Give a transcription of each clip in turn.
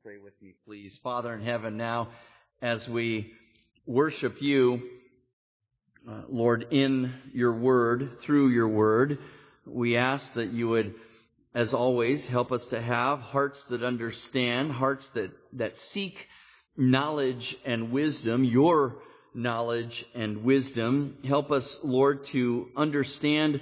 pray with me, please. Father in heaven, now as we worship you, Lord, in your word, through your word, we ask that you would, as always, help us to have hearts that understand, hearts that seek knowledge and wisdom, your knowledge and wisdom. Help us, Lord, to understand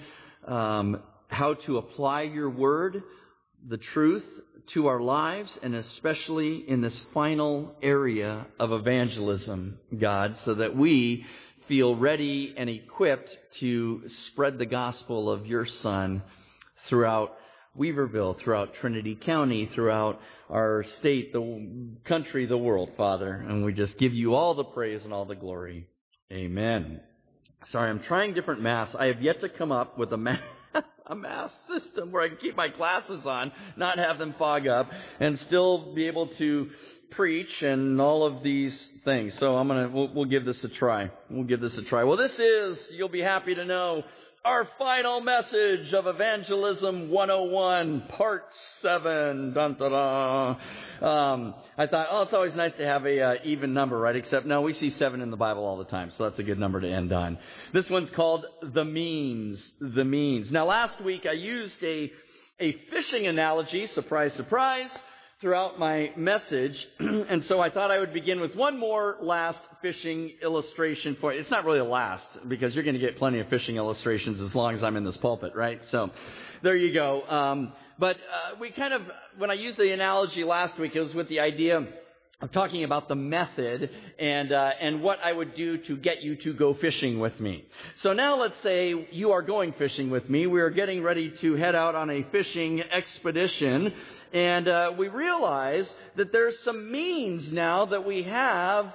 how to apply your word, the truth, to our lives, and especially in this final area of evangelism, God, so that we feel ready and equipped to spread the gospel of your Son throughout Weaverville, throughout Trinity County, throughout our state, the country, the world, Father. And we just give you all the praise and all the glory. Amen. Sorry, I'm trying different masks. I have yet to come up with a mask system where I can keep my glasses on, not have them fog up, and still be able to preach and all of these things. So we'll give this a try. Well, this is, you'll be happy to know, our final message of Evangelism 101, Part 7. Dun, da, da. I thought, it's always nice to have a even number, right? Except, no, we see 7 in the Bible all the time, so that's a good number to end on. This one's called The Means. The Means. Now, last week I used a fishing analogy, surprise, surprise, throughout my message, and so I thought I would begin with one more last fishing illustration for you. It's not really a last, because you're going to get plenty of fishing illustrations as long as I'm in this pulpit, right? So, there you go. But when I used the analogy last week, it was with the idea of talking about the method and what I would do to get you to go fishing with me. So now let's say you are going fishing with me. We are getting ready to head out on a fishing expedition, and we realize that there's some means now that we have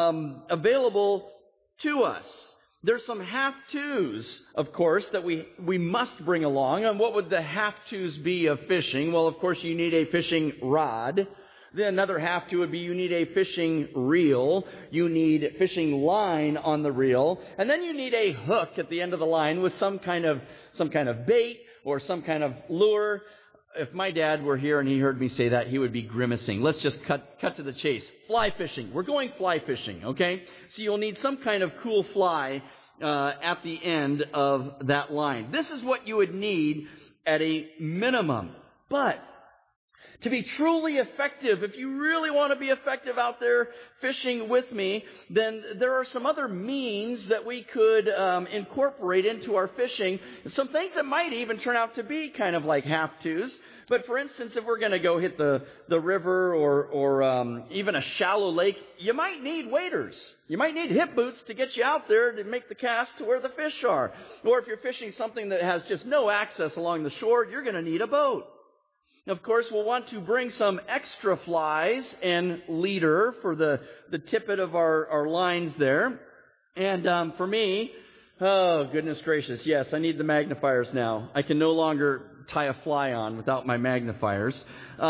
available to us. There's some have-tos, of course, that we must bring along. And what would the have-tos be of fishing? Well, of course, you need a fishing rod. Then another have-to would be you need a fishing reel. You need fishing line on the reel. And then you need a hook at the end of the line with some kind of bait or some kind of lure. If my dad were here and he heard me say that, he would be grimacing. Let's just cut to the chase. Fly fishing. We're going fly fishing, okay? So you'll need some kind of cool fly at the end of that line. This is what you would need at a minimum. But to be truly effective, if you really want to be effective out there fishing with me, then there are some other means that we could incorporate into our fishing. Some things that might even turn out to be kind of like have-tos. But for instance, if we're going to go hit the river or even a shallow lake, you might need waders. You might need hip boots to get you out there to make the cast to where the fish are. Or if you're fishing something that has just no access along the shore, you're going to need a boat. Of course, we'll want to bring some extra flies and leader for the tippet of our lines there. And for me, oh, goodness gracious, yes, I need the magnifiers now. I can no longer tie a fly on without my magnifiers.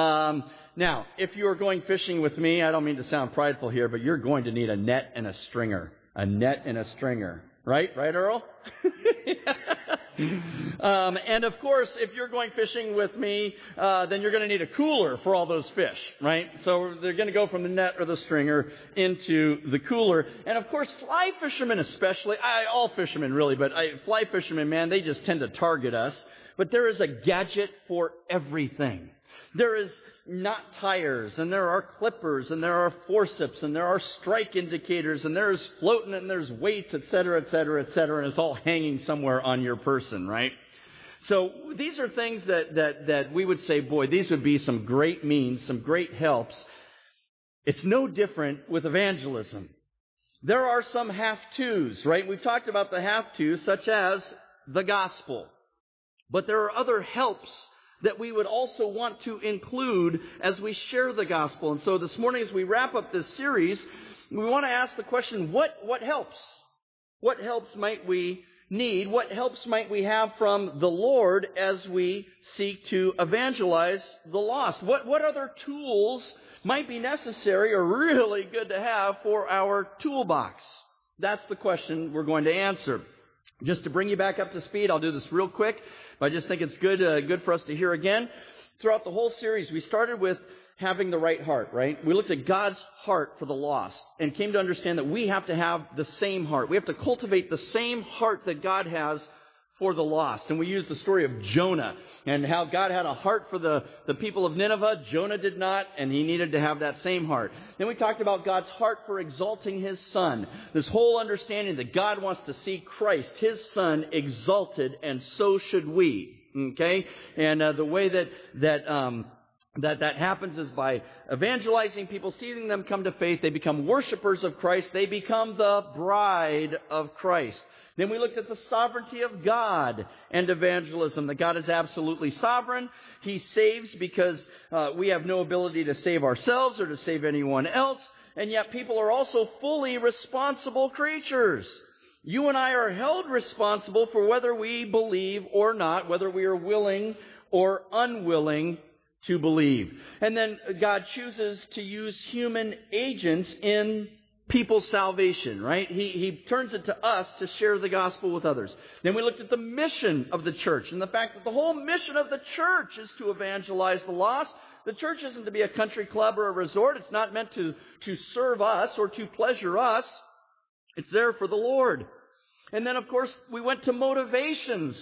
Now, if you are going fishing with me, I don't mean to sound prideful here, but you're going to need a net and a stringer. A net and a stringer. Right, Earl? And of course, if you're going fishing with me, then you're going to need a cooler for all those fish, right? So they're going to go from the net or the stringer into the cooler. And of course, fly fishermen especially, all fishermen really, but fly fishermen, man, they just tend to target us. But there is a gadget for everything. There is knot tires, and there are clippers, and there are forceps, and there are strike indicators, and there's floating, and there's weights, etc., etc., etc., and it's all hanging somewhere on your person, right? So these are things that we would say, boy, these would be some great means, some great helps. It's no different with evangelism. There are some have-tos, right? We've talked about the have-tos, such as the gospel. But there are other helps that we would also want to include as we share the gospel. And so this morning, as we wrap up this series, we want to ask the question, what helps? What helps might we need? What helps might we have from the Lord as we seek to evangelize the lost? What other tools might be necessary or really good to have for our toolbox? That's the question we're going to answer. Just to bring you back up to speed, I'll do this real quick, but I just think it's good for us to hear again. Throughout the whole series, we started with having the right heart, right? We looked at God's heart for the lost and came to understand that we have to have the same heart. We have to cultivate the same heart that God has for the lost. And we used the story of Jonah and how God had a heart for the people of Nineveh. Jonah did not, and he needed to have that same heart. Then we talked about God's heart for exalting His Son. This whole understanding that God wants to see Christ, His Son, exalted, and so should we. Okay? And the way that happens is by evangelizing people, seeing them come to faith. They become worshipers of Christ. They become the bride of Christ. Then we looked at the sovereignty of God and evangelism, that God is absolutely sovereign. He saves because we have no ability to save ourselves or to save anyone else. And yet people are also fully responsible creatures. You and I are held responsible for whether we believe or not, whether we are willing or unwilling to believe. And then God chooses to use human agents in people's salvation, right? He turns it to us to share the gospel with others. Then we looked at the mission of the church and the fact that the whole mission of the church is to evangelize the lost. The church isn't to be a country club or a resort. It's not meant to serve us or to pleasure us. It's there for the Lord. And then, of course, we went to motivations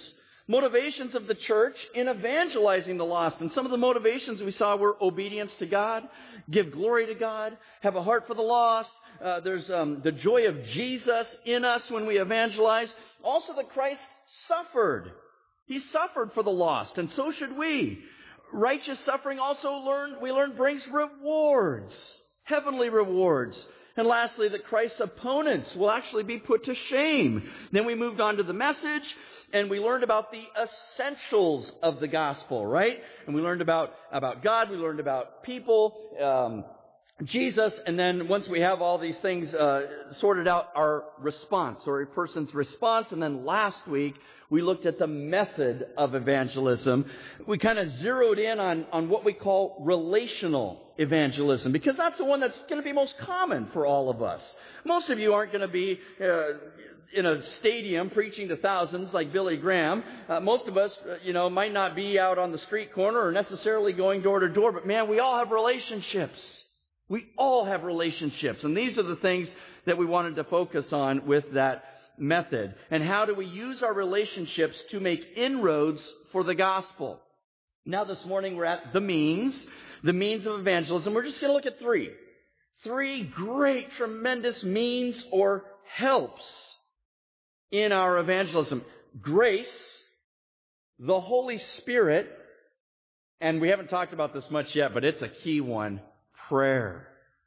of the church in evangelizing the lost. And some of the motivations we saw were obedience to God, give glory to God, have a heart for the lost. There's the joy of Jesus in us when we evangelize. Also that Christ suffered. He suffered for the lost, and so should we. Righteous suffering also we learn brings rewards, heavenly rewards. And lastly, that Christ's opponents will actually be put to shame. Then we moved on to the message, and we learned about the essentials of the gospel, right? And we learned about God, we learned about people, Jesus, and then once we have all these things sorted out, our response, or a person's response. And then last week, we looked at the method of evangelism. We kind of zeroed in on what we call relational evangelism, because that's the one that's going to be most common for all of us. Most of you aren't going to be in a stadium preaching to thousands like Billy Graham. Most of us, might not be out on the street corner or necessarily going door to door, but man, we all have relationships. We all have relationships, and these are the things that we wanted to focus on with that method. And how do we use our relationships to make inroads for the gospel? Now this morning we're at the means of evangelism. We're just going to look at three great, tremendous means or helps in our evangelism. Grace, the Holy Spirit, and we haven't talked about this much yet, but it's a key one. Prayer.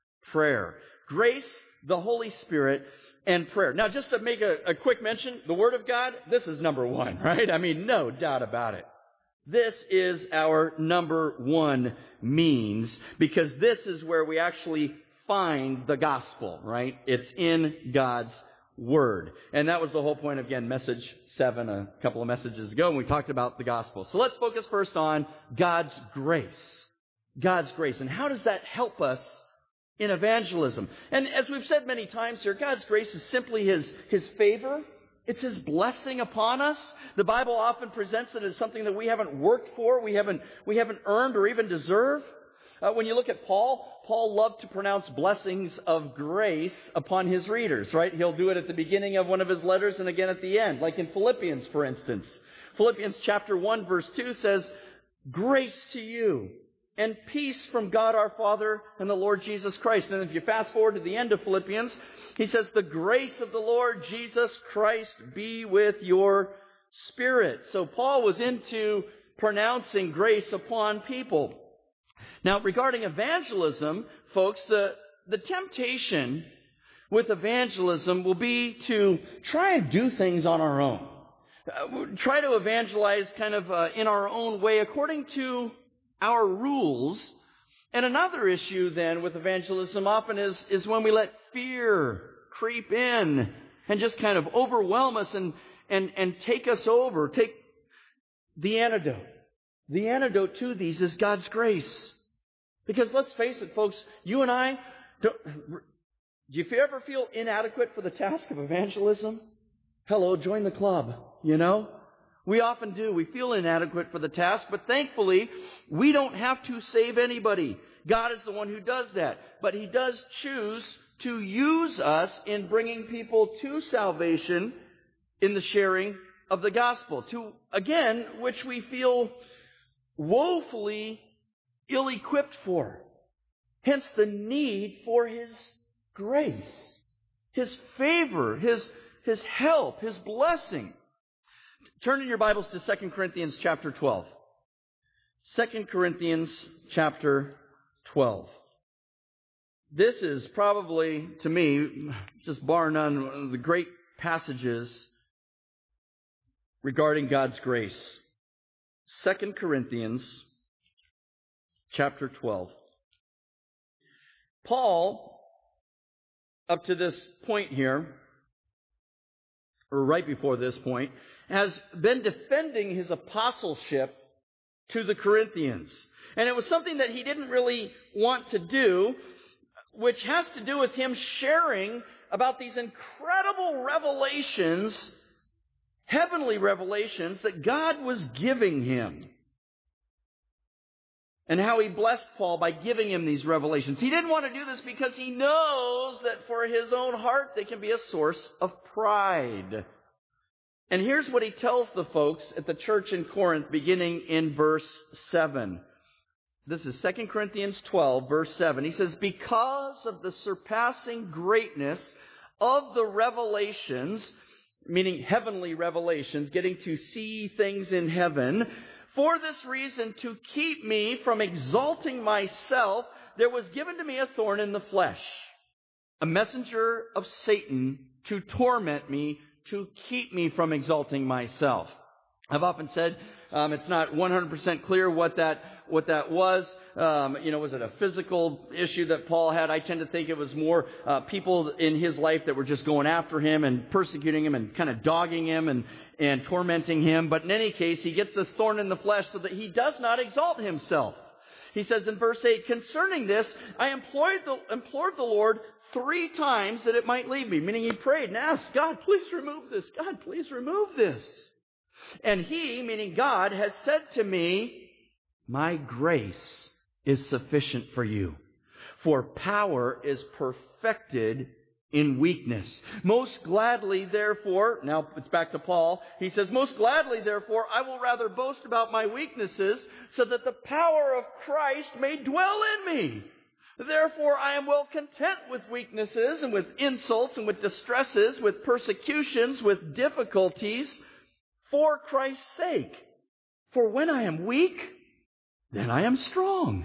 Grace, the Holy Spirit, and prayer. Now, just to make a quick mention, the Word of God, this is number one, right? I mean, no doubt about it. This is our number one means, because this is where we actually find the gospel, right? It's in God's Word. And that was the whole point of, again, message 7 a couple of messages ago, when we talked about the gospel. So let's focus first on God's grace. God's grace. And how does that help us in evangelism? And as we've said many times here, God's grace is simply His favor. It's His blessing upon us. The Bible often presents it as something that we haven't worked for, we haven't earned or even deserved. When you look at Paul loved to pronounce blessings of grace upon his readers, right? He'll do it at the beginning of one of his letters and again at the end, like in Philippians, for instance. Philippians chapter 1, verse 2 says, "Grace to you and peace from God our Father and the Lord Jesus Christ." And if you fast forward to the end of Philippians, he says, "The grace of the Lord Jesus Christ be with your spirit." So Paul was into pronouncing grace upon people. Now, regarding evangelism, folks, the temptation with evangelism will be to try and do things on our own. Try to evangelize kind of in our own way, according to our rules. And another issue then with evangelism often is when we let fear creep in and just kind of overwhelm us and take us over. Take the antidote. The antidote to these is God's grace. Because let's face it, folks, you and I, do you ever feel inadequate for the task of evangelism? Hello, join the club, We often do. We feel inadequate for the task, but thankfully, we don't have to save anybody. God is the one who does that. But He does choose to use us in bringing people to salvation in the sharing of the gospel, to, again, which we feel woefully ill-equipped for. Hence the need for His grace, His favor, His help, His blessing. Turn in your Bibles to 2 Corinthians chapter 12. 2 Corinthians chapter 12. This is probably, to me, just bar none, one of the great passages regarding God's grace. 2 Corinthians chapter 12. Paul, up to this point here, or right before this point, has been defending his apostleship to the Corinthians. And it was something that he didn't really want to do, which has to do with him sharing about these incredible revelations, heavenly revelations that God was giving him. And how he blessed Paul by giving him these revelations. He didn't want to do this because he knows that for his own heart they can be a source of pride. And here's what he tells the folks at the church in Corinth beginning in verse 7. This is 2 Corinthians 12, verse 7. He says, because of the surpassing greatness of the revelations, meaning heavenly revelations, getting to see things in heaven, for this reason, to keep me from exalting myself, there was given to me a thorn in the flesh, a messenger of Satan to torment me, to keep me from exalting myself. I've often said it's not 100% clear what that was. Was it a physical issue that Paul had? I tend to think it was more people in his life that were just going after him and persecuting him and kind of dogging him and tormenting him. But in any case, he gets this thorn in the flesh so that he does not exalt himself. He says in verse 8, concerning this, I implored the Lord 3 times that it might leave me. Meaning he prayed and asked, God, please remove this. God, please remove this. And he, meaning God, has said to me, my grace is sufficient for you, for power is perfected in weakness. Most gladly, therefore, now it's back to Paul, he says, most gladly, therefore, I will rather boast about my weaknesses, so that the power of Christ may dwell in me. Therefore, I am well content with weaknesses and with insults and with distresses, with persecutions, with difficulties, for Christ's sake. For when I am weak, then I am strong.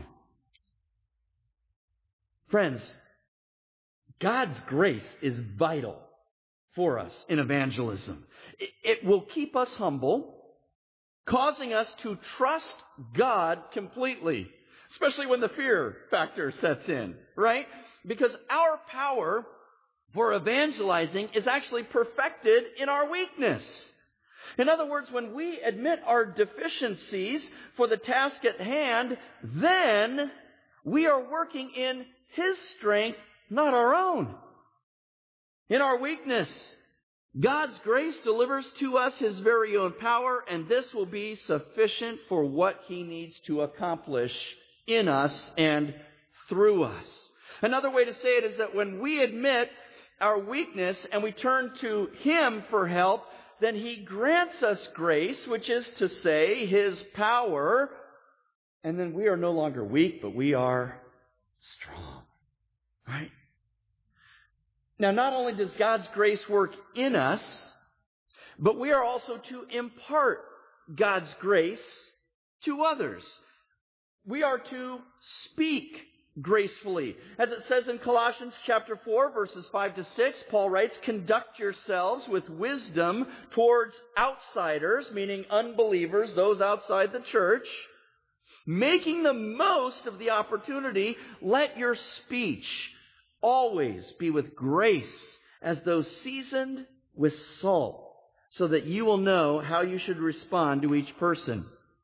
Friends, God's grace is vital for us in evangelism. It will keep us humble, causing us to trust God completely, especially when the fear factor sets in, right? Because our power for evangelizing is actually perfected in our weakness. In other words, when we admit our deficiencies for the task at hand, then we are working in His strength, not our own. In our weakness, God's grace delivers to us His very own power, and this will be sufficient for what He needs to accomplish in us and through us. Another way to say it is that when we admit our weakness and we turn to Him for help, then He grants us grace, which is to say, His power, and then we are no longer weak, but we are strong. Right? Now, not only does God's grace work in us, but we are also to impart God's grace to others. We are to speak gracefully. As it says in Colossians chapter 4, verses 5 to 6, Paul writes, conduct yourselves with wisdom towards outsiders, meaning unbelievers, those outside the church, making the most of the opportunity. Let your speech always be with grace, as though seasoned with salt, so that you will know how you should respond to each person.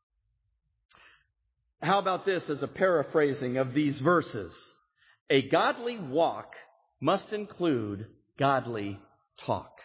How about this as a paraphrasing of these verses? A godly walk must include godly talk.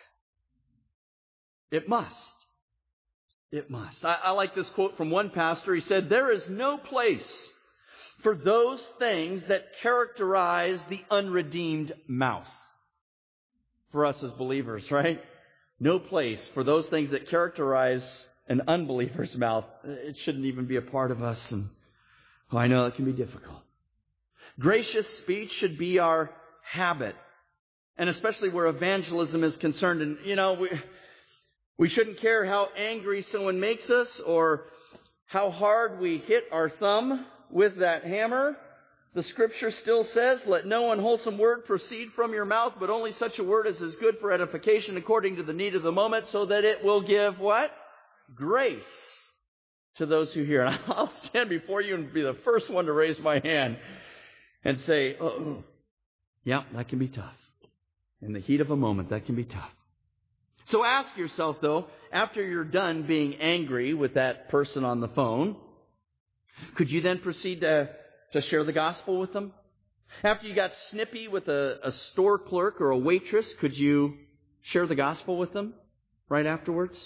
It must. It must. I like this quote from one pastor. He said, there is no place for those things that characterize the unredeemed mouth. For us as believers, right? No place for those things that characterize an unbeliever's mouth. It shouldn't even be a part of us. And I know it can be difficult. Gracious speech should be our habit. And especially where evangelism is concerned. And, we shouldn't care how angry someone makes us or how hard we hit our thumb with that hammer. The Scripture still says, let no unwholesome word proceed from your mouth, but only such a word as is good for edification according to the need of the moment, so that it will give what? Grace to those who hear. And I'll stand before you and be the first one to raise my hand and say, yeah, that can be tough. In the heat of a moment, that can be tough. So ask yourself, though, after you're done being angry with that person on the phone, could you then proceed to share the gospel with them? After you got snippy with a store clerk or a waitress, could you share the gospel with them right afterwards?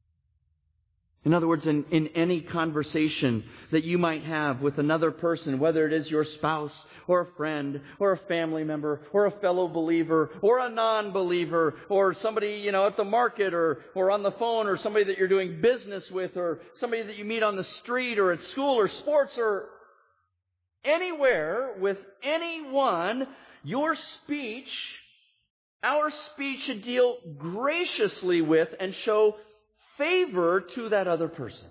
In other words, in any conversation that you might have with another person, whether it is your spouse or a friend or a family member or a fellow believer or a non-believer or somebody, at the market or on the phone or somebody that you're doing business with or somebody that you meet on the street or at school or sports or anywhere with anyone, our speech should deal graciously with and show favor to that other person.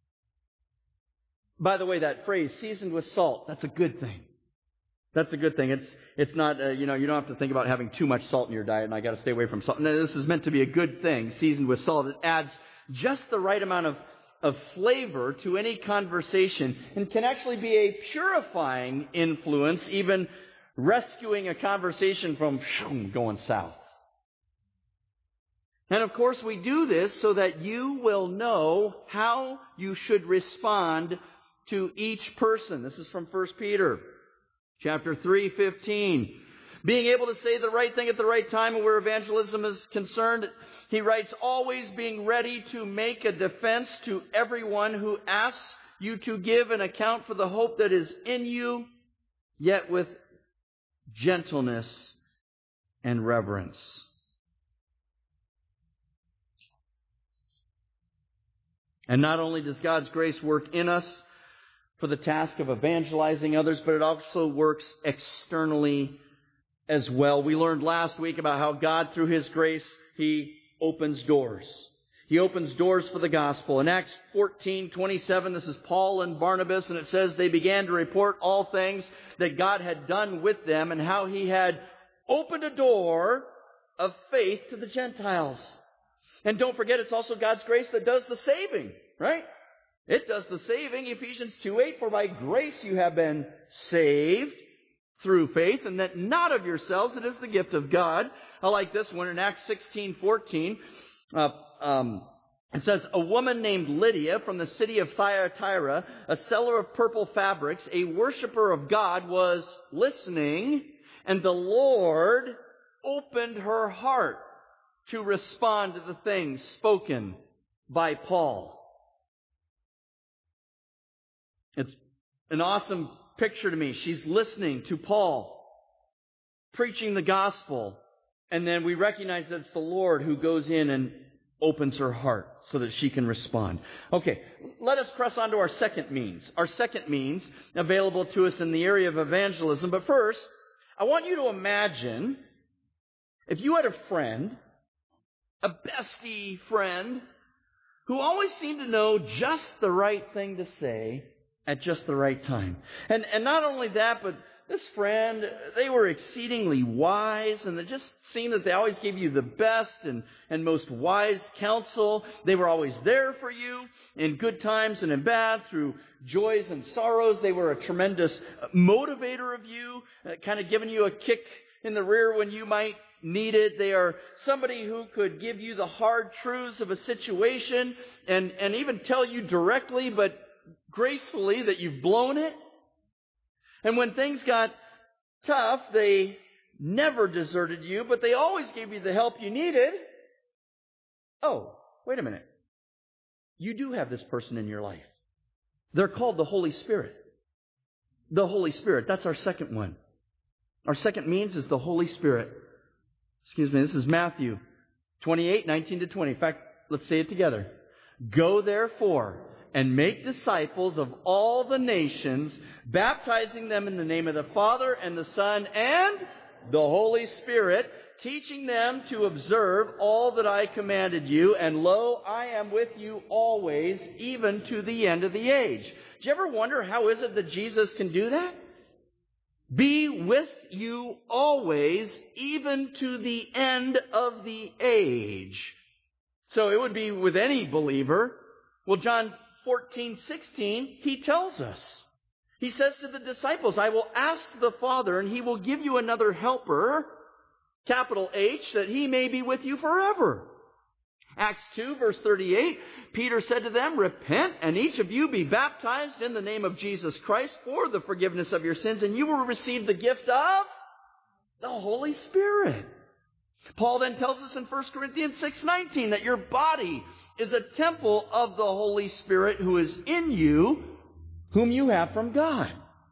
By the way, that phrase, seasoned with salt, that's a good thing. That's a good thing. It's not, you don't have to think about having too much salt in your diet and I got to stay away from salt. No, this is meant to be a good thing, seasoned with salt. It adds just the right amount of flavor to any conversation and can actually be a purifying influence, even rescuing a conversation from going south. And of course we do this so that you will know how you should respond to each person. This is from 1 Peter chapter 3:15. Being able to say the right thing at the right time, and where evangelism is concerned, he writes, always being ready to make a defense to everyone who asks you to give an account for the hope that is in you, yet with gentleness and reverence. And not only does God's grace work in us for the task of evangelizing others, but it also works externally as well. We learned last week about how God, through His grace, He opens doors. He opens doors for the gospel. In Acts 14:27, this is Paul and Barnabas, and it says, they began to report all things that God had done with them and how He had opened a door of faith to the Gentiles. And don't forget, it's also God's grace that does the saving, right? It does the saving. Ephesians 2:8, for by grace you have been saved through faith, and that not of yourselves, it is the gift of God. I like this one in Acts 16:14. It says, a woman named Lydia from the city of Thyatira, a seller of purple fabrics, a worshiper of God, was listening, and the Lord opened her heart to respond to the things spoken by Paul. It's an awesome picture to me. She's listening to Paul preaching the gospel, and then we recognize that it's the Lord who goes in and opens her heart so that she can respond. Okay, let us press on to our second means. Our second means available to us in the area of evangelism. But first, I want you to imagine if you had a friend, a bestie friend, who always seemed to know just the right thing to say at just the right time. And not only that, but this friend, they were exceedingly wise, and it just seemed that they always gave you the best and most wise counsel. They were always there for you in good times and in bad, through joys and sorrows. They were a tremendous motivator of you, kind of giving you a kick in the rear when you might need it. They are somebody who could give you the hard truths of a situation and even tell you directly but gracefully that you've blown it. And when things got tough, they never deserted you, but they always gave you the help you needed. Oh, wait a minute. You do have this person in your life. They're called the Holy Spirit. The Holy Spirit. That's our second one. Our second means is the Holy Spirit. Excuse me, this is Matthew 28:19-20. In fact, let's say it together. Go therefore and make disciples of all the nations, baptizing them in the name of the Father and the Son and the Holy Spirit, teaching them to observe all that I commanded you, and lo, I am with you always, even to the end of the age. Do you ever wonder how is it that Jesus can do that? Be with you always, even to the end of the age. So it would be with any believer. Well, John 14:16, he tells us. He says to the disciples, I will ask the Father, and he will give you another helper, capital H, that he may be with you forever. Acts 2, verse 38, Peter said to them, repent, and each of you be baptized in the name of Jesus Christ for the forgiveness of your sins, and you will receive the gift of the Holy Spirit. Paul then tells us in 1 Corinthians 6:19 that your body is a temple of the Holy Spirit who is in you, whom you have from God.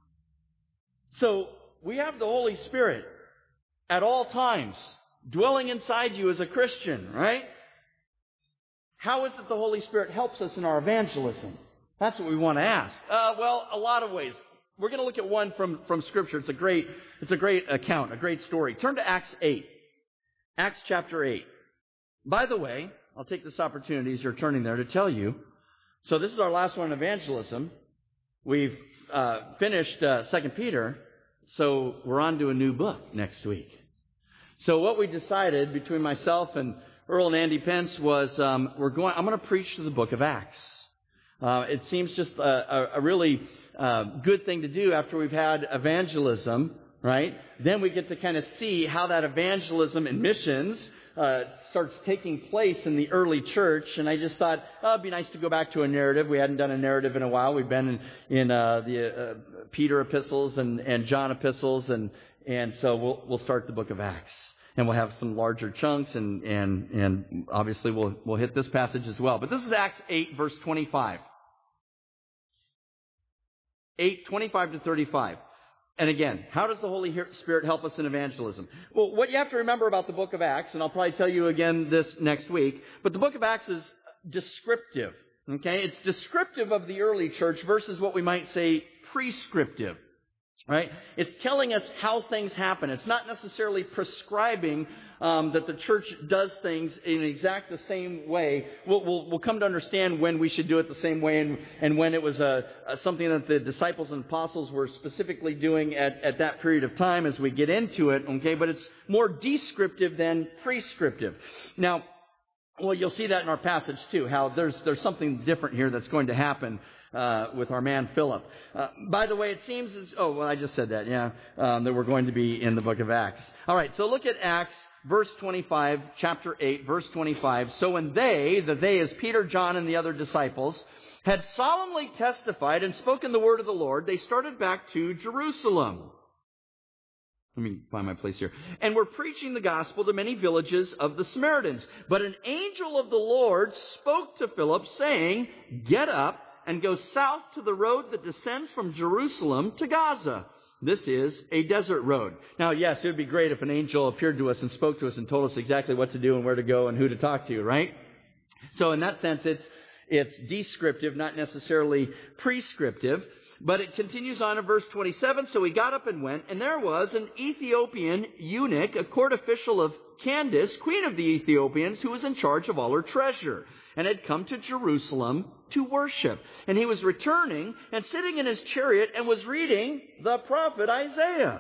So we have the Holy Spirit at all times dwelling inside you as a Christian, right? How is it the Holy Spirit helps us in our evangelism? That's what we want to ask. Well, a lot of ways. We're going to look at one from Scripture. It's a great account, a great story. Turn to Acts 8. Acts chapter 8. By the way, I'll take this opportunity as you're turning there to tell you. So this is our last one on evangelism. We've finished 2 Peter, so we're on to a new book next week. So what we decided between myself and Earl and Andy Pence was I'm going to preach to the book of Acts. It seems just a really good thing to do after we've had evangelism, right? Then we get to kind of see how that evangelism and missions starts taking place in the early church. And I just thought, it'd be nice to go back to a narrative. We hadn't done a narrative in a while. We've been in the Peter epistles and John epistles, and so we'll start the book of Acts. And we'll have some larger chunks, and obviously we'll hit this passage as well. But this is Acts 8, verse 25. 8:25-35. And again, how does the Holy Spirit help us in evangelism? Well, what you have to remember about the book of Acts, and I'll probably tell you again this next week, but the book of Acts is descriptive. Okay? It's descriptive of the early church versus what we might say prescriptive. Right? It's telling us how things happen. It's not necessarily prescribing that the church does things in exact the same way. We'll come to understand when we should do it the same way and when it was something that the disciples and apostles were specifically doing at that period of time as we get into it. Okay, but it's more descriptive than prescriptive. Now, well, you'll see that in our passage too, how there's something different here that's going to happen with our man Philip. By the way, it seems I just said that, that we're going to be in the book of Acts. All right, so look at Acts, verse 25, chapter 8, verse 25. So when they is Peter, John, and the other disciples, had solemnly testified and spoken the word of the Lord, they started back to Jerusalem. Let me find my place here. And were preaching the gospel to many villages of the Samaritans. But an angel of the Lord spoke to Philip, saying, get up and go south to the road that descends from Jerusalem to Gaza. This is a desert road. Now, yes, it would be great if an angel appeared to us and spoke to us and told us exactly what to do and where to go and who to talk to, right? So in that sense, it's descriptive, not necessarily prescriptive. But it continues on in verse 27. So he got up and went, and there was an Ethiopian eunuch, a court official of Candace, queen of the Ethiopians, who was in charge of all her treasure, and had come to Jerusalem to worship. And he was returning and sitting in his chariot and was reading the prophet Isaiah.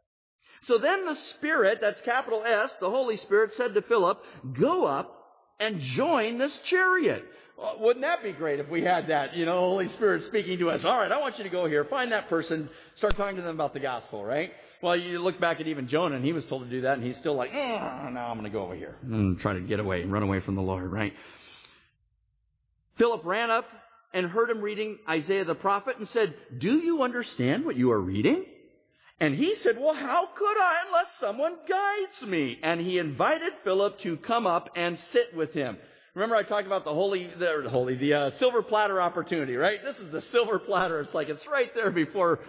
So then the Spirit, that's capital S, the Holy Spirit, said to Philip, go up and join this chariot. Well, wouldn't that be great if we had that, the Holy Spirit speaking to us? All right, I want you to go here, find that person, start talking to them about the gospel, right? Well, you look back at even Jonah, and he was told to do that, and he's still like, no, I'm going to go over here and try to get away and run away from the Lord, right? Philip ran up and heard him reading Isaiah the prophet and said, do you understand what you are reading? And he said, well, how could I unless someone guides me? And he invited Philip to come up and sit with him. Remember I talked about the silver platter opportunity, right? This is the silver platter. It's like it's right there before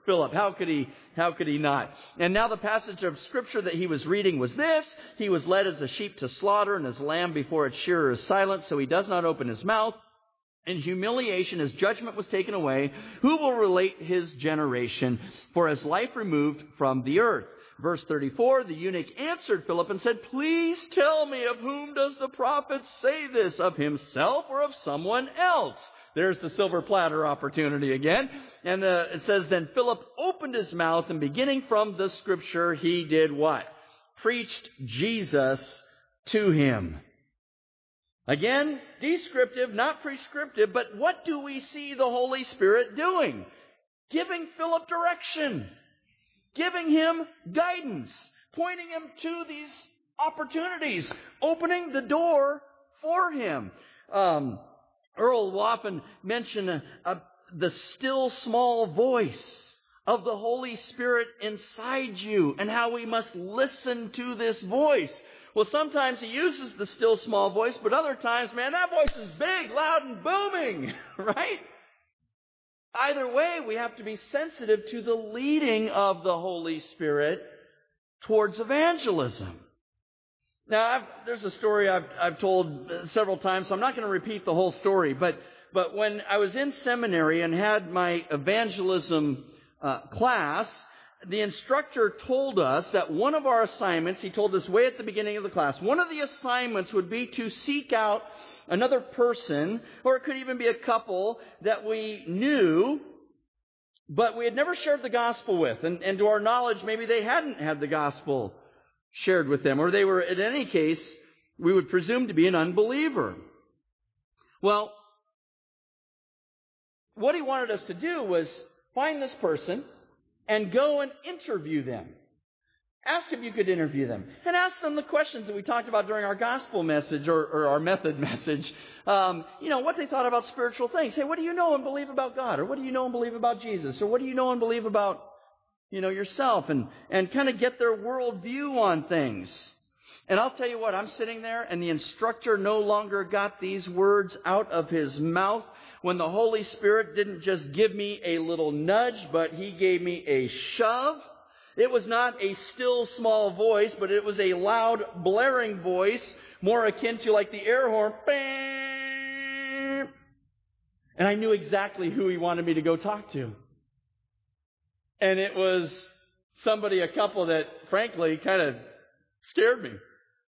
Philip. How could he not? And now the passage of Scripture that he was reading was this: he was led as a sheep to slaughter, and as a lamb before its shearer is silent, so he does not open his mouth. In humiliation, his judgment was taken away. Who will relate his generation? For his life removed from the earth. Verse 34, the eunuch answered Philip and said, please tell me, of whom does the prophet say this? Of himself or of someone else? There's the silver platter opportunity again. And it says, then Philip opened his mouth, and beginning from the Scripture, he did what? Preached Jesus to him. Again, descriptive, not prescriptive, but what do we see the Holy Spirit doing? Giving Philip direction, giving him guidance, pointing him to these opportunities, opening the door for him. Earl will often mention the still small voice of the Holy Spirit inside you and how we must listen to this voice. Well, sometimes he uses the still small voice, but other times, man, that voice is big, loud, and booming, right? Either way, we have to be sensitive to the leading of the Holy Spirit towards evangelism. Now, there's a story I've told several times, so I'm not going to repeat the whole story, but when I was in seminary and had my evangelism class, the instructor told us that one of our assignments, he told us way at the beginning of the class, one of the assignments would be to seek out another person, or it could even be a couple that we knew, but we had never shared the gospel with. And to our knowledge, maybe they hadn't had the gospel shared with them, or they were, in any case, we would presume to be an unbeliever. Well, what he wanted us to do was find this person and go and interview them. Ask if you could interview them. And ask them the questions that we talked about during our gospel message or our method message. What they thought about spiritual things. Hey, what do you know and believe about God? Or what do you know and believe about Jesus? Or what do you know and believe about, yourself? And kind of get their worldview on things. And I'll tell you what, I'm sitting there and the instructor no longer got these words out of his mouth when the Holy Spirit didn't just give me a little nudge, but He gave me a shove. It was not a still small voice, but it was a loud blaring voice, more akin to like the air horn. And I knew exactly who He wanted me to go talk to. And it was a couple that frankly kind of scared me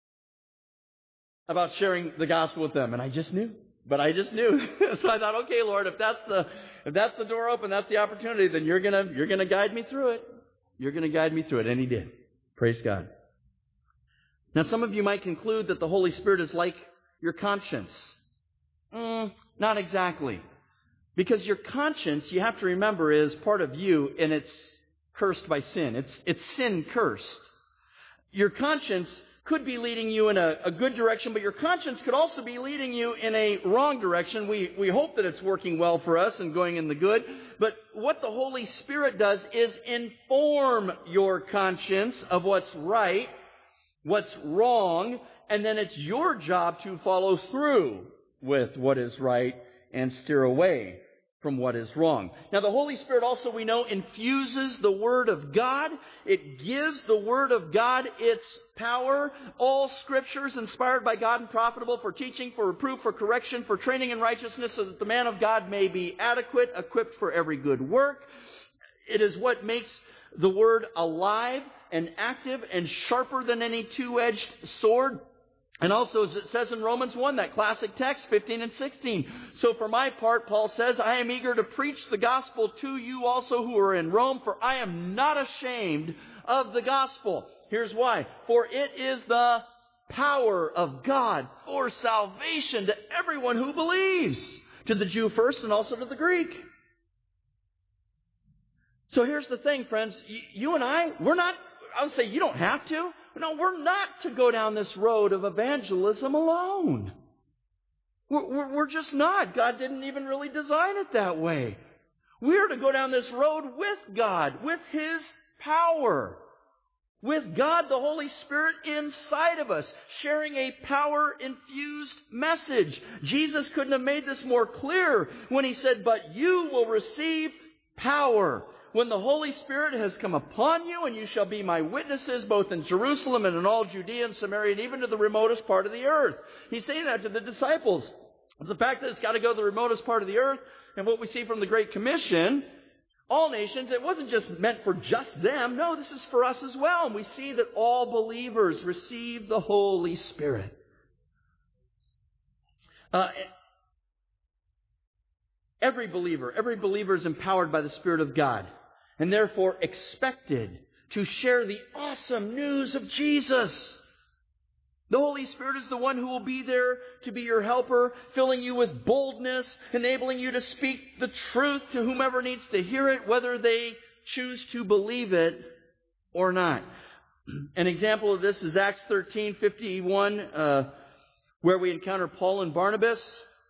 about sharing the gospel with them. And I just knew. So I thought, okay, Lord, if that's the door open, that's the opportunity, then you're gonna guide me through it. You're gonna guide me through it. And He did. Praise God. Now, some of you might conclude that the Holy Spirit is like your conscience. Not exactly. Because your conscience, you have to remember, is part of you, and it's cursed by sin. It's sin cursed. Your conscience could be leading you in a good direction, but your conscience could also be leading you in a wrong direction. We hope that it's working well for us and going in the good. But what the Holy Spirit does is inform your conscience of what's right, what's wrong, and then it's your job to follow through with what is right and steer away from what is wrong. Now, the Holy Spirit also, we know, infuses the Word of God. It gives the Word of God its power. All Scripture is inspired by God and profitable for teaching, for reproof, for correction, for training in righteousness, so that the man of God may be adequate, equipped for every good work. It is what makes the Word alive and active and sharper than any two-edged sword. And also, as it says in Romans 1, that classic text, 15 and 16. So for my part, Paul says, I am eager to preach the gospel to you also who are in Rome, for I am not ashamed of the gospel. Here's why. For it is the power of God for salvation to everyone who believes. To the Jew first and also to the Greek. So here's the thing, friends. You and I would say you don't have to. No, we're not to go down this road of evangelism alone. We're just not. God didn't even really design it that way. We're to go down this road with God, with His power, with God, the Holy Spirit, inside of us, sharing a power-infused message. Jesus couldn't have made this more clear when He said, but you will receive power when the Holy Spirit has come upon you, and you shall be my witnesses both in Jerusalem and in all Judea and Samaria and even to the remotest part of the earth. He's saying that to the disciples. The fact that it's got to go to the remotest part of the earth, and what we see from the Great Commission, all nations, it wasn't just meant for just them. No, this is for us as well. And we see that all believers receive the Holy Spirit. Every believer is empowered by the Spirit of God, and therefore expected to share the awesome news of Jesus. The Holy Spirit is the one who will be there to be your helper, filling you with boldness, enabling you to speak the truth to whomever needs to hear it, whether they choose to believe it or not. An example of this is Acts 13:51, where we encounter Paul and Barnabas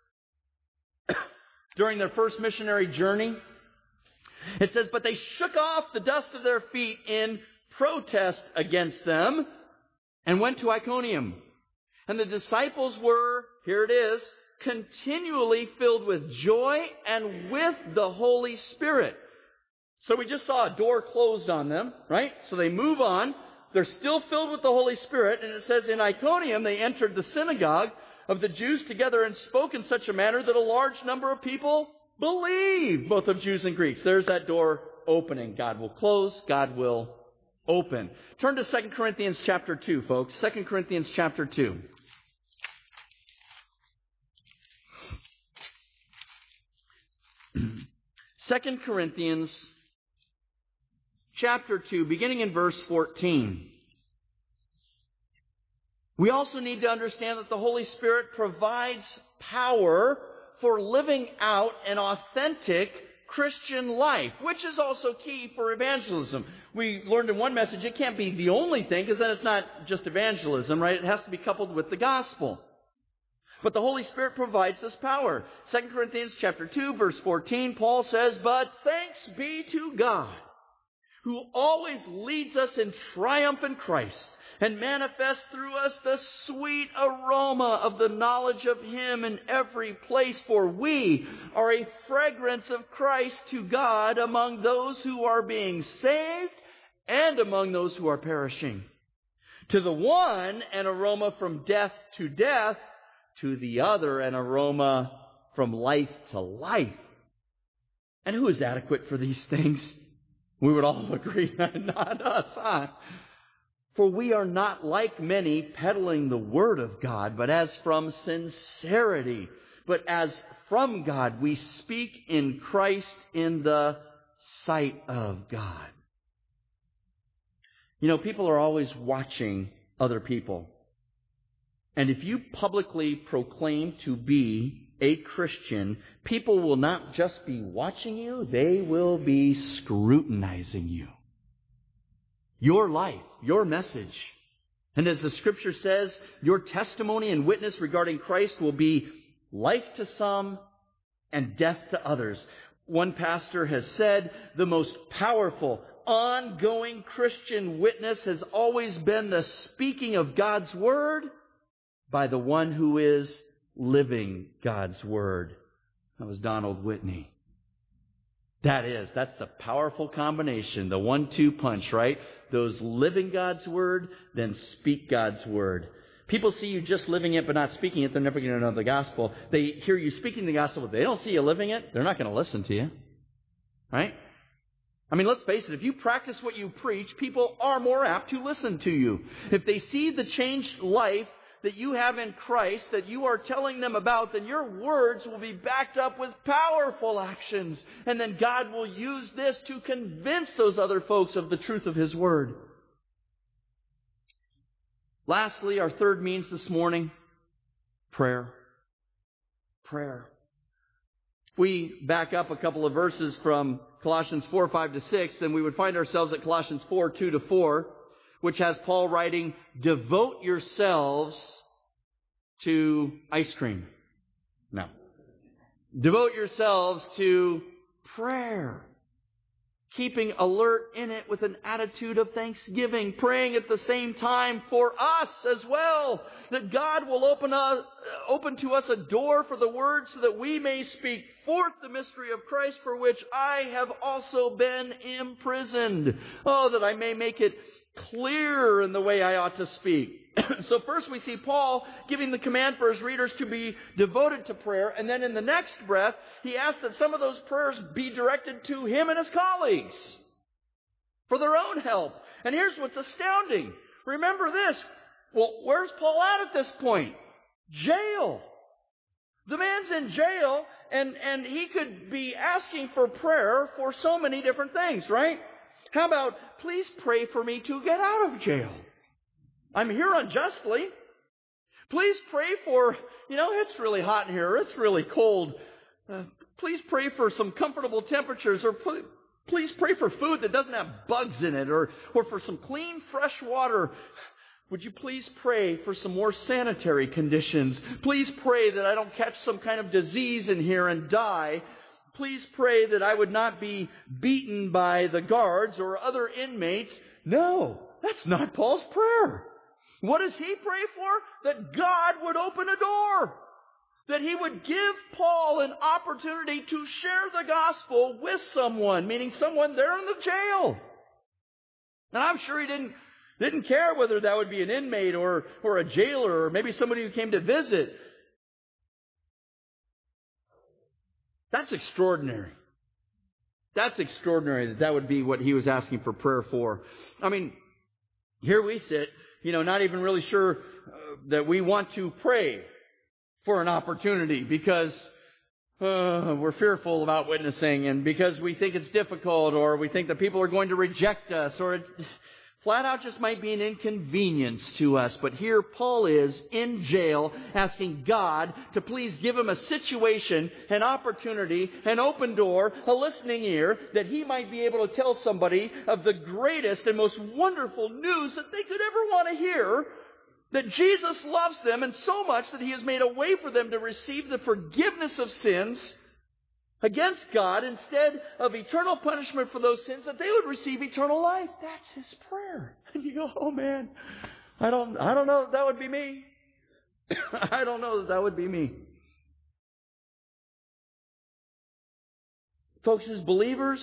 during their first missionary journey. It says, "But they shook off the dust of their feet in protest against them and went to Iconium. And the disciples were," here it is, "continually filled with joy and with the Holy Spirit." So we just saw a door closed on them, right? So they move on. They're still filled with the Holy Spirit. And it says, "In Iconium they entered the synagogue of the Jews together and spoke in such a manner that a large number of people believed," both of Jews and Greeks. There's that door opening. God will close. God will open. Turn to 2 Corinthians chapter 2, folks. 2 Corinthians chapter 2. Second Corinthians chapter 2, beginning in verse 14. We also need to understand that the Holy Spirit provides power for living out an authentic Christian life, which is also key for evangelism. We learned in one message it can't be the only thing, because then it's not just evangelism, right? It has to be coupled with the gospel. But the Holy Spirit provides this power. 2 Corinthians chapter 2, verse 14, Paul says, "But thanks be to God, who always leads us in triumph in Christ, and manifests through us the sweet aroma of the knowledge of Him in every place. For we are a fragrance of Christ to God among those who are being saved and among those who are perishing. To the one, an aroma from death to death, to the other, an aroma from life to life." And who is adequate for these things? We would all agree, not us, huh? "For we are not like many peddling the word of God, but as from sincerity. But as from God, we speak in Christ in the sight of God." You know, people are always watching other people. And if you publicly proclaim to be a Christian, people will not just be watching you, they will be scrutinizing you. Your life, your message. And as the Scripture says, your testimony and witness regarding Christ will be life to some and death to others. One pastor has said, the most powerful, ongoing Christian witness has always been the speaking of God's Word by the one who is living God's Word. That was Donald Whitney. That's the powerful combination, the 1-2 punch, right? Those living God's Word, then speak God's Word. People see you just living it but not speaking it, they're never going to know the gospel. They hear you speaking the gospel, but they don't see you living it, they're not going to listen to you. Right? I mean, let's face it, if you practice what you preach, people are more apt to listen to you. If they see the changed life that you have in Christ, that you are telling them about, then your words will be backed up with powerful actions. And then God will use this to convince those other folks of the truth of His Word. Lastly, our third means this morning, prayer. Prayer. If we back up a couple of verses from Colossians 4, 5 to 6, then we would find ourselves at Colossians 4, 2 to 4, which has Paul writing, "Devote yourselves to ice cream." No. Devote yourselves to prayer. keeping alert in it with an attitude of thanksgiving, praying at the same time for us as well, that God will open to us a door for the Word so that we may speak forth the mystery of Christ, for which I have also been imprisoned. Oh, that I may make it clear in the way I ought to speak. So first we see Paul giving the command for his readers to be devoted to prayer, and then in the next breath, he asks that some of those prayers be directed to him and his colleagues for their own help. And here's what's astounding. Remember this. Well, where's Paul at this point? Jail. The man's in jail, and he could be asking for prayer for so many different things, right? How about, please pray for me to get out of jail? I'm here unjustly. Please pray for, it's really hot in here. It's really cold. Please pray for some comfortable temperatures, or please pray for food that doesn't have bugs in it, or for some clean, fresh water. Would you please pray for some more sanitary conditions? Please pray that I don't catch some kind of disease in here and die. Please pray that I would not be beaten by the guards or other inmates. No, that's not Paul's prayer. What does he pray for? That God would open a door. That He would give Paul an opportunity to share the gospel with someone, meaning someone there in the jail. And I'm sure he didn't care whether that would be an inmate or a jailer or maybe somebody who came to visit. That's extraordinary. That's extraordinary that would be what he was asking for prayer for. I mean, here we sit, not even really sure that we want to pray for an opportunity because we're fearful about witnessing, and because we think it's difficult, or we think that people are going to reject us, or it flat out just might be an inconvenience to us. But here Paul is in jail asking God to please give him a situation, an opportunity, an open door, a listening ear, that he might be able to tell somebody of the greatest and most wonderful news that they could ever want to hear, that Jesus loves them, and so much that He has made a way for them to receive the forgiveness of sins against God instead of eternal punishment for those sins, that they would receive eternal life. That's his prayer. And you go, oh man, I don't know that would be me. I don't know that would be me. Folks, as believers,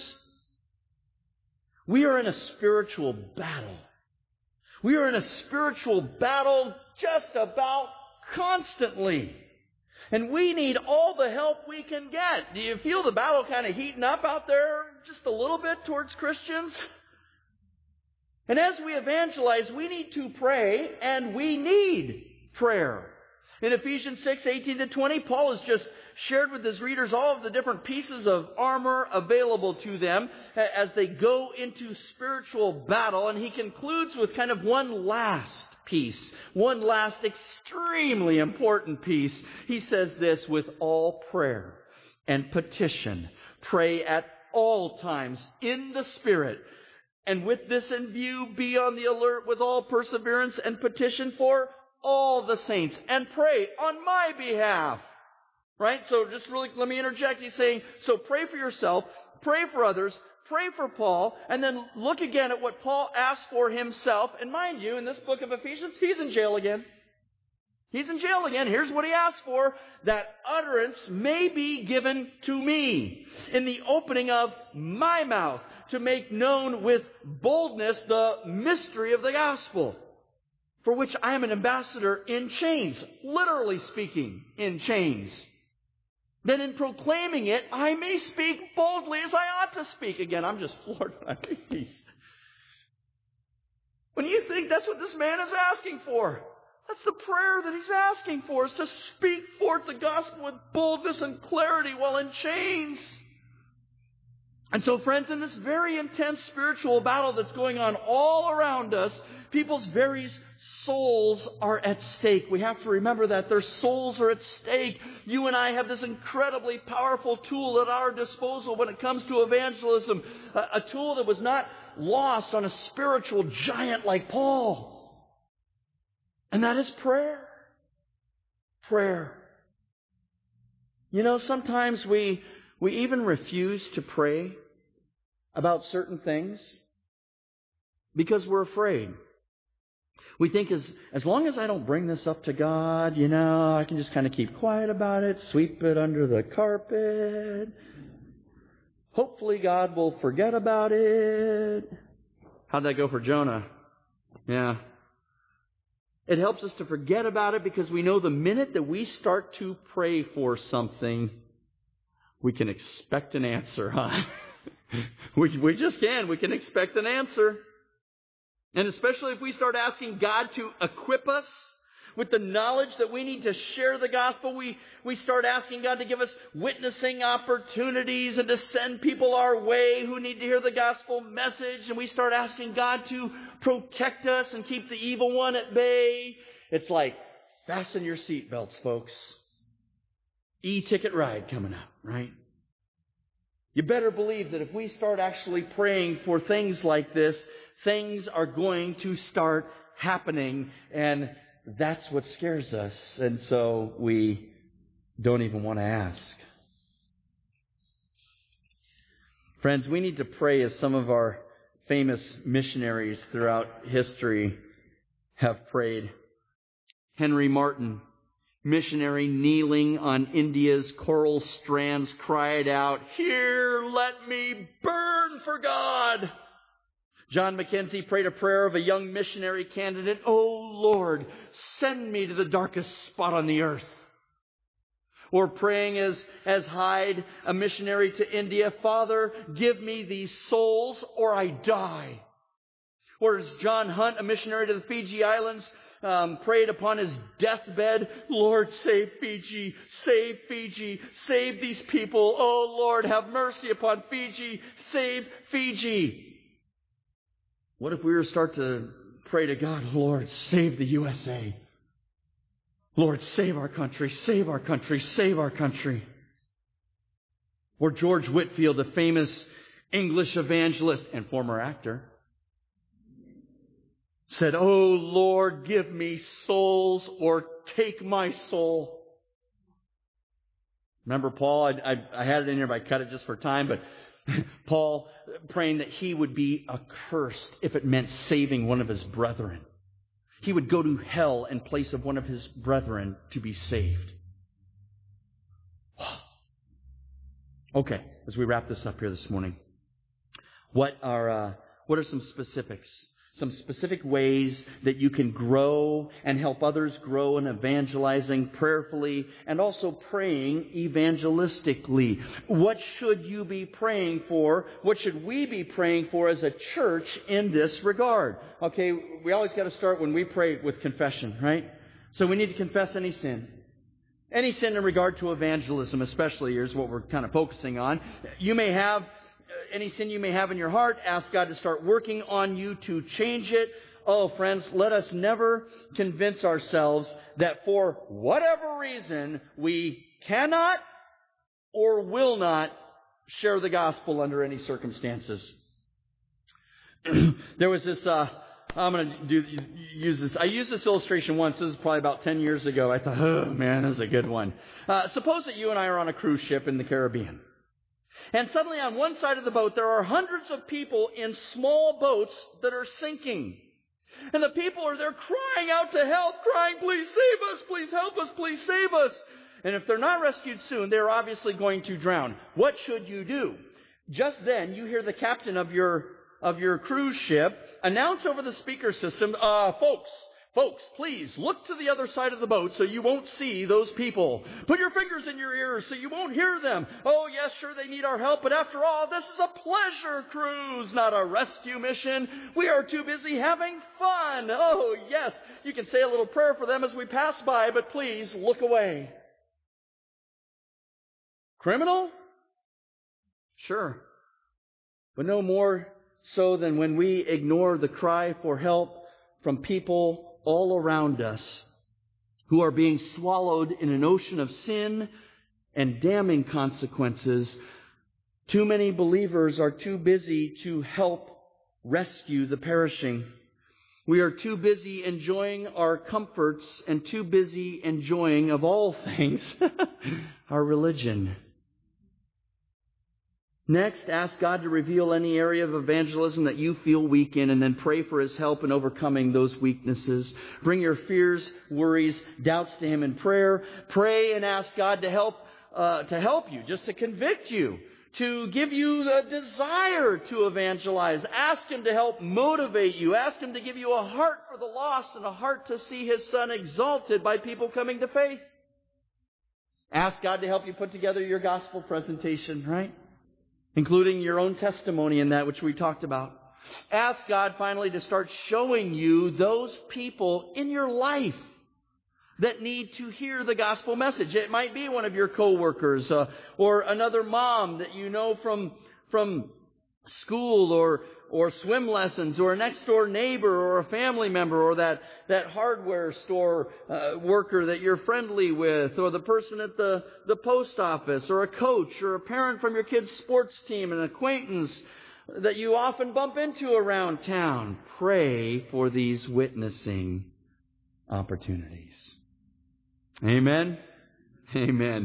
we are in a spiritual battle. We are in a spiritual battle just about constantly. And we need all the help we can get. Do you feel the battle kind of heating up out there just a little bit towards Christians? And as we evangelize, we need to pray, and we need prayer. In Ephesians 6:18-20, Paul has just shared with his readers all of the different pieces of armor available to them as they go into spiritual battle. And he concludes with kind of one last piece, one last extremely important piece. He says this: with all prayer and petition, pray at all times in the Spirit. And with this in view, be on the alert with all perseverance and petition for all the saints, and pray on my behalf. Right? So just really, let me interject. He's saying, so pray for yourself, pray for others, pray for Paul, and then look again at what Paul asked for himself. And mind you, in this book of Ephesians, he's in jail again. He's in jail again. Here's what he asked for: that utterance may be given to me in the opening of my mouth, to make known with boldness the mystery of the gospel, for which I am an ambassador in chains, literally speaking, in chains. Then in proclaiming it, I may speak boldly as I ought to speak. Again, I'm just floored when I read these. When you think that's what this man is asking for, that's the prayer that he's asking for, is to speak forth the gospel with boldness and clarity while in chains. And so, friends, in this very intense spiritual battle that's going on all around us, people's very souls are at stake. We have to remember that their souls are at stake. You and I have this incredibly powerful tool at our disposal when it comes to evangelism, a tool that was not lost on a spiritual giant like Paul. And that is prayer. Prayer. You know, sometimes we even refuse to pray about certain things because we're afraid. We think as long as I don't bring this up to God, I can just kind of keep quiet about it, sweep it under the carpet. Hopefully God will forget about it. How'd that go for Jonah? Yeah. It helps us to forget about it because we know the minute that we start to pray for something, we can expect an answer, huh? We just can. We can expect an answer. And especially if we start asking God to equip us with the knowledge that we need to share the gospel, we start asking God to give us witnessing opportunities and to send people our way who need to hear the gospel message. And we start asking God to protect us and keep the evil one at bay. It's like, fasten your seatbelts, folks. E-ticket ride coming up, right? You better believe that if we start actually praying for things like this, things are going to start happening, and that's what scares us, and so we don't even want to ask. Friends, we need to pray as some of our famous missionaries throughout history have prayed. Henry Martyn, missionary kneeling on India's coral strands, cried out, "Here, let me burn for God." John Mackenzie prayed a prayer of a young missionary candidate, "Oh Lord, send me to the darkest spot on the earth." Or praying as Hyde, a missionary to India, "Father, give me these souls or I die." Or as John Hunt, a missionary to the Fiji Islands, prayed upon his deathbed, "Lord, save Fiji, save Fiji, save these people. Oh Lord, have mercy upon Fiji, save Fiji." What if we were to start to pray to God, "Lord, save the USA. Lord, save our country, save our country, save our country." Or George Whitefield, the famous English evangelist and former actor, said, "Oh Lord, give me souls or take my soul." Remember Paul? I had it in here, but I cut it just for time, but Paul praying that he would be accursed if it meant saving one of his brethren. He would go to hell in place of one of his brethren to be saved. Okay, as we wrap this up here this morning, what are some specifics? Some specific ways that you can grow and help others grow in evangelizing prayerfully and also praying evangelistically. What should you be praying for? What should we be praying for as a church in this regard? Okay, we always got to start when we pray with confession, right? So we need to confess any sin. Any sin in regard to evangelism, especially, here's what we're kind of focusing on. You may have any sin you may have in your heart, ask God to start working on you to change it. Oh, friends, let us never convince ourselves that for whatever reason we cannot or will not share the gospel under any circumstances. There was this, I'm going to use this. I used this illustration once. This is probably about 10 years ago. I thought, oh man, this is a good one. Suppose that you and I are on a cruise ship in the Caribbean. And suddenly on one side of the boat, there are hundreds of people in small boats that are sinking. And the people are there crying out to help, crying, "Please save us, please help us, please save us." And if they're not rescued soon, they're obviously going to drown. What should you do? Just then, you hear the captain of your cruise ship announce over the speaker system, Folks, please look to the other side of the boat so you won't see those people. Put your fingers in your ears so you won't hear them. Oh, yes, sure, they need our help, but after all, this is a pleasure cruise, not a rescue mission. We are too busy having fun. Oh, yes, you can say a little prayer for them as we pass by, but please look away. Criminal? Sure. But no more so than when we ignore the cry for help from people all around us who are being swallowed in an ocean of sin and damning consequences. Too many believers are too busy to help rescue the perishing. We are too busy enjoying our comforts and too busy enjoying, of all things, our religion. Next, ask God to reveal any area of evangelism that you feel weak in, and then pray for His help in overcoming those weaknesses. Bring your fears, worries, doubts to Him in prayer. Pray and ask God to help you, just to convict you, to give you the desire to evangelize. Ask Him to help motivate you. Ask Him to give you a heart for the lost and a heart to see His Son exalted by people coming to faith. Ask God to help you put together your gospel presentation, right? Including your own testimony in that which we talked about. Ask God finally to start showing you those people in your life that need to hear the gospel message. It might be one of your coworkers or another mom that you know from school or swim lessons, or a next door neighbor or a family member, or that hardware store worker that you're friendly with, or the person at the post office, or a coach or a parent from your kid's sports team, an acquaintance that you often bump into around town. Pray for these witnessing opportunities. Amen? Amen.